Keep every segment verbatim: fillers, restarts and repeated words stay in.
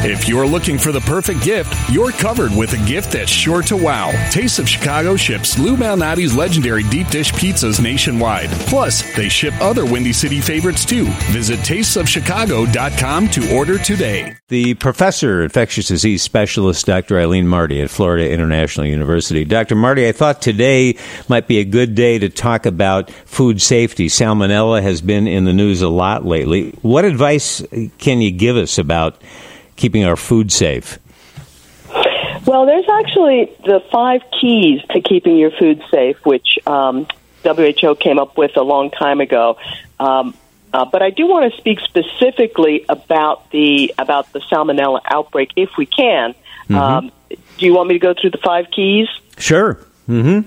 If you're looking for the perfect gift, you're covered with a gift that's sure to wow. Taste of Chicago ships Lou Malnati's legendary deep dish pizzas nationwide. Plus, they ship other Windy City favorites too. Visit tastes of chicago dot com to order today. The professor, infectious disease specialist, Doctor Eileen Marty at Florida International University. Doctor Marty, I thought today might be a good day to talk about food safety. Salmonella has been in the news a lot lately. What advice can you give us about keeping our food safe? Well, there's actually the five keys to keeping your food safe, which um, W H O came up with a long time ago. Um, uh, but I do want to speak specifically about the about the Salmonella outbreak, if we can. Mm-hmm. Um, do you want me to go through the five keys? Sure. Mm-hmm.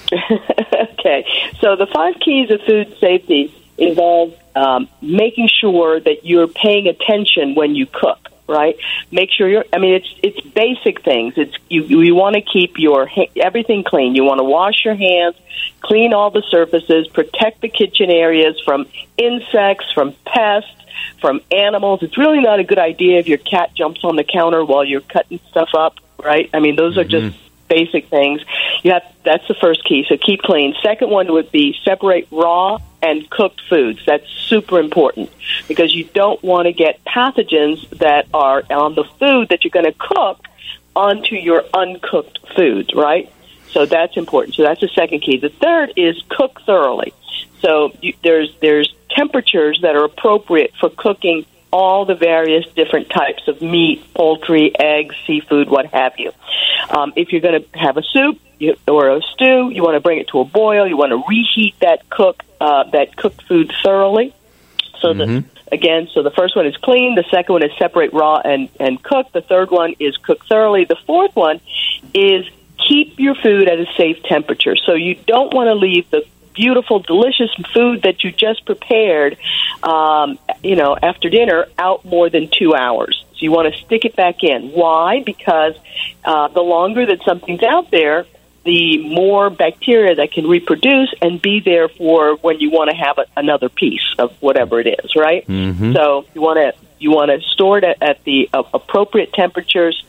Okay. So the five keys of food safety involve um, making sure that you're paying attention when you cook. Right. Make sure you're. I mean, it's it's basic things. It's you. You want to keep your everything clean. You want to wash your hands, clean all the surfaces, protect the kitchen areas from insects, from pests, from animals. It's really not a good idea if your cat jumps on the counter while you're cutting stuff up. Right. I mean, those mm-hmm. are just basic things. You have. That's the first key. So keep clean. Second one would be separate raw and cooked foods. That's super important because you don't want to get pathogens that are on the food that you're going to cook onto your uncooked foods, right? So that's important. So that's the second key. The third is cook thoroughly. So you, there's there's temperatures that are appropriate for cooking all the various different types of meat, poultry, eggs, seafood, what have you. Um, if you're going to have a soup you, or a stew, you want to bring it to a boil. You want to reheat that cook uh, that cooked food thoroughly. So mm-hmm. the, again, so the first one is clean. The second one is separate raw and, and cook. The third one is cook thoroughly. The fourth one is keep your food at a safe temperature. So you don't want to leave the beautiful, delicious food that you just prepared, um, you know, after dinner out more than two hours. So you want to stick it back in. Why? Because uh, the longer that something's out there, the more bacteria that can reproduce and be there for when you want to have a, another piece of whatever it is, right? Mm-hmm. So you want to you want to store it at, at the uh, appropriate temperatures,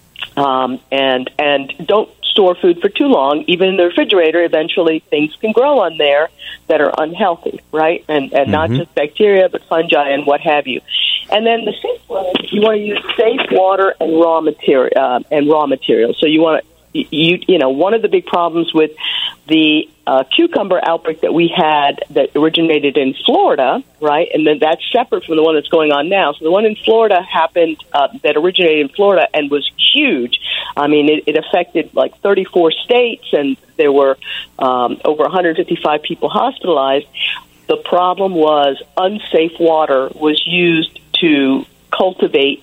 um, and and don't store food for too long. Even in the refrigerator, eventually things can grow on there that are unhealthy, right? And and mm-hmm. not just bacteria, but fungi and what have you. And then the sixth one is you want to use safe water and raw material uh, and raw materials. So you want to you you know one of the big problems with the uh, cucumber outbreak that we had that originated in Florida, right? And then that's separate from the one that's going on now. So the one in Florida happened uh, that originated in Florida and was huge. I mean, it, it affected like thirty-four states, and there were um, over one hundred fifty-five people hospitalized. The problem was unsafe water was used to cultivate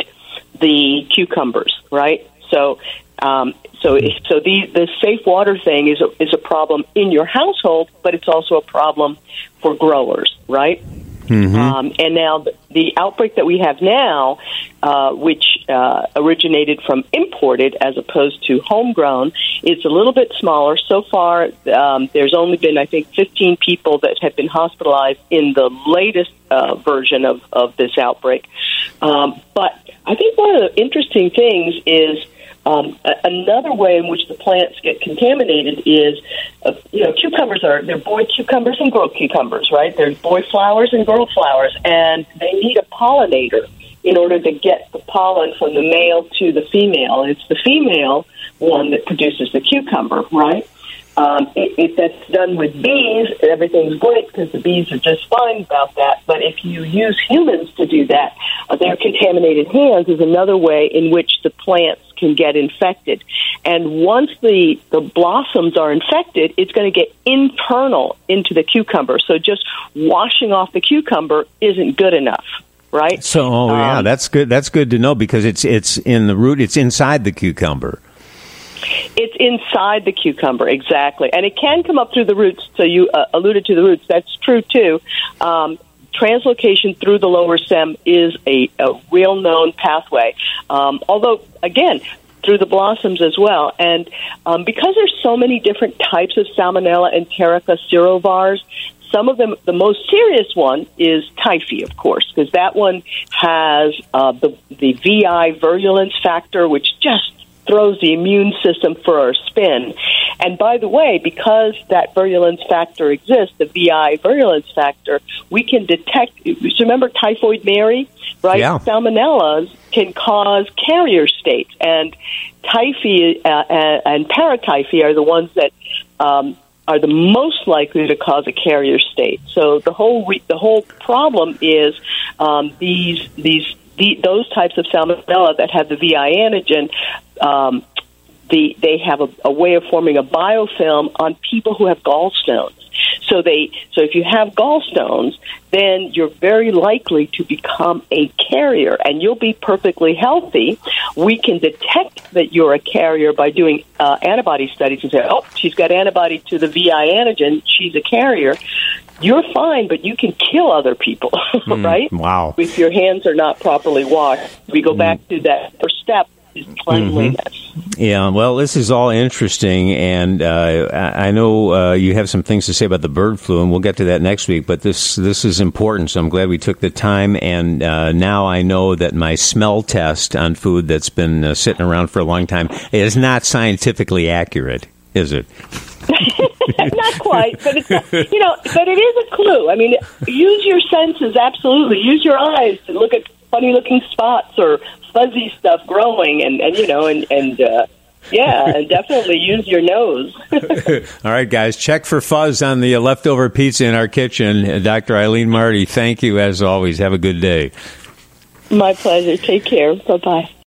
the cucumbers, right? So, um, so, so the the safe water thing is a, is a problem in your household, but it's also a problem for growers, right? Mm-hmm. Um, and now the, the outbreak that we have now, uh, which uh, originated from imported as opposed to homegrown, is a little bit smaller. So far, um, there's only been, I think, fifteen people that have been hospitalized in the latest uh, version of, of this outbreak. Um, but I think one of the interesting things is Um, another way in which the plants get contaminated is, uh, you know, cucumbers are, they're boy cucumbers and girl cucumbers, right? They're boy flowers and girl flowers, and they need a pollinator in order to get the pollen from the male to the female. It's the female one that produces the cucumber, right? Um, if that's done with bees, everything's great because the bees are just fine about that. But if you use humans to do that, uh, their contaminated hands is another way in which the plants can get infected. And once the, the blossoms are infected, it's going to get internal into the cucumber. So just washing off the cucumber isn't good enough, right? So, oh, yeah, um, that's good. That's good to know because it's it's in the root. It's inside the cucumber. It's inside the cucumber, exactly. And it can come up through the roots, so you uh, alluded to the roots. That's true, too. Um, translocation through the lower stem is a, a real known pathway. Um, although, again, through the blossoms as well. And um, because there's so many different types of Salmonella enterica serovars, some of them, the most serious one is typhi, of course, because that one has uh, the, the V I virulence factor, which just throws the immune system for a spin. And by the way, because that virulence factor exists, the V I virulence factor, we can detect, remember Typhoid Mary, right? Yeah. Salmonellas can cause carrier states, and typhi uh, and paratyphi are the ones that um, are the most likely to cause a carrier state. So the whole re- the whole problem is um, these these the, those types of salmonella that have the V I antigen. Um, the, they have a, a way of forming a biofilm on people who have gallstones. So they, so if you have gallstones, then you're very likely to become a carrier, and you'll be perfectly healthy. We can detect that you're a carrier by doing uh, antibody studies and say, oh, she's got antibody to the V I antigen, she's a carrier. You're fine, but you can kill other people, mm, right? Wow. If your hands are not properly washed. We go back to that first step. Cleanliness. Mm-hmm. Yeah, well, this is all interesting, and uh, I know uh, you have some things to say about the bird flu, and we'll get to that next week, but this this is important, so I'm glad we took the time, and uh, now I know that my smell test on food that's been uh, sitting around for a long time is not scientifically accurate, is it? Not quite, but it's not, you know, but it is a clue. I mean, use your senses, absolutely. Use your eyes to look at funny-looking spots or fuzzy stuff growing, and, and you know, and, and uh, yeah, and definitely use your nose. All right, guys, check for fuzz on the leftover pizza in our kitchen. Doctor Eileen Marty, thank you as always. Have a good day. My pleasure. Take care. Bye-bye.